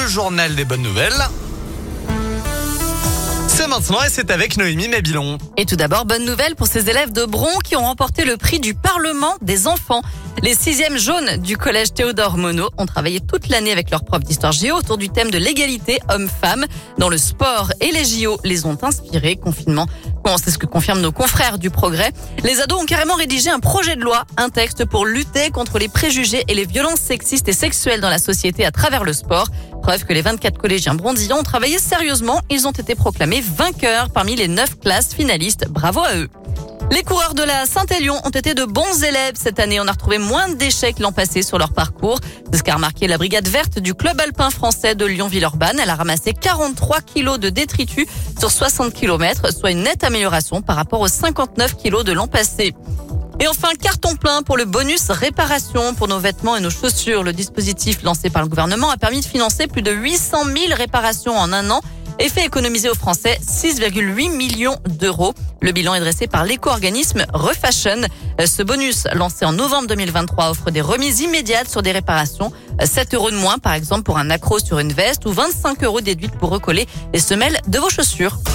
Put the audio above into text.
journal des bonnes nouvelles. C'est maintenant et c'est avec Noémie Mabilon. Et tout d'abord, bonne nouvelle pour ces élèves de Bron qui ont remporté le prix du Parlement des enfants. Les 6e jaunes du collège Théodore Monod ont travaillé toute l'année avec leur prof d'histoire géo autour du thème de l'égalité homme-femme. Dans le sport et les JO les ont inspirés. Confinement, c'est ce que confirment nos confrères du Progrès. Les ados ont carrément rédigé un projet de loi, un texte pour lutter contre les préjugés et les violences sexistes et sexuelles dans la société à travers le sport. Preuve que les 24 collégiens brondillons ont travaillé sérieusement. Ils ont été proclamés vainqueurs parmi les 9 classes finalistes. Bravo à eux. Les coureurs de la Saint-Élion ont été de bons élèves cette année. On a retrouvé moins d'échecs l'an passé sur leur parcours. C'est ce qu'a remarqué la brigade verte du club alpin français de Lyon-Villeurbanne. Elle a ramassé 43 kilos de détritus sur 60 km, soit une nette amélioration par rapport aux 59 kilos de l'an passé. Et enfin, carton plein pour le bonus réparation pour nos vêtements et nos chaussures. Le dispositif lancé par le gouvernement a permis de financer plus de 800 000 réparations en un an et fait économiser aux Français 6,8 millions d'euros. Le bilan est dressé par l'éco-organisme Refashion. Ce bonus, lancé en novembre 2023, offre des remises immédiates sur des réparations. 7 € de moins, par exemple, pour un accroc sur une veste ou 25 € déduites pour recoller les semelles de vos chaussures.